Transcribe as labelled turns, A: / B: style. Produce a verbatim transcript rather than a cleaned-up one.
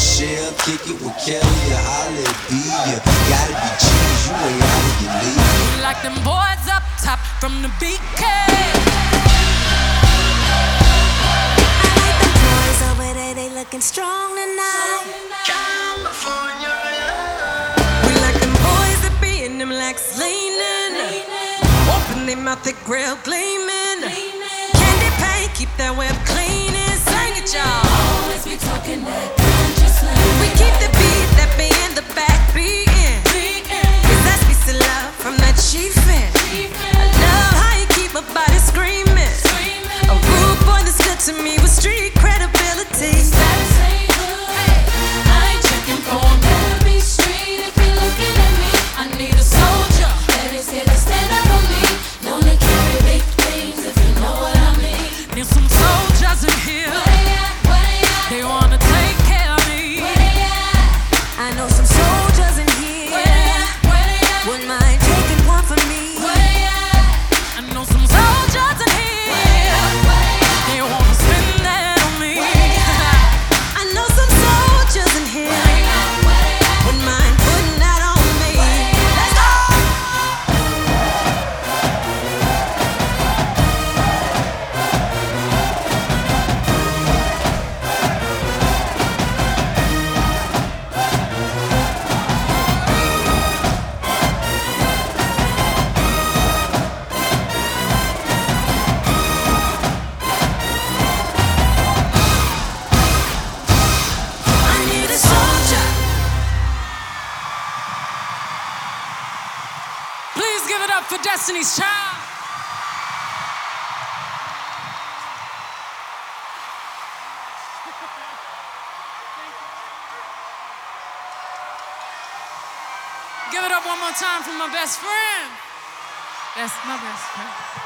A: Michelle, kick it with Kelly, or holla at B. You gotta be cheese, you ain't out of your league.
B: Like them boys up top from the B K.
C: Over there, they looking strong tonight.
B: California. We like them boys that be in them legs leaning. Open their mouth, they grill gleaming. Candy paint, keep that web cleaning. Sing it, y'all.
C: Always be talking that conscious love.
B: We keep the beat that be in the back beating. Cause that's piece of love from that chiefin'. I love how you keep my body screaming. A rude boy that's good to me with street credibility.
C: I ain't checking for a better be street. If you're looking at me, I need a soldier that is here to stand up for me. Known to carry big things, if you know what I mean.
B: Need some soldiers in here.
C: Where they at? Where they at?
B: They wanna take care of me.
C: Where they at?
B: I know some soldiers in here.
C: Where they at? Where they at?
B: Wouldn't mind taking one for me.
C: Where they at?
B: I know some soldiers in here.
C: Where they at? Where they at?
B: They wanna spend that on me.
C: Where they at?
B: I know some soldiers in here.
C: Where they at? Where they at?
B: Wouldn't mind putting that on me. Let's go. I need a soldier. Please give it up for Destiny's Child. Give it up one more time for my best friend. That's my best friend.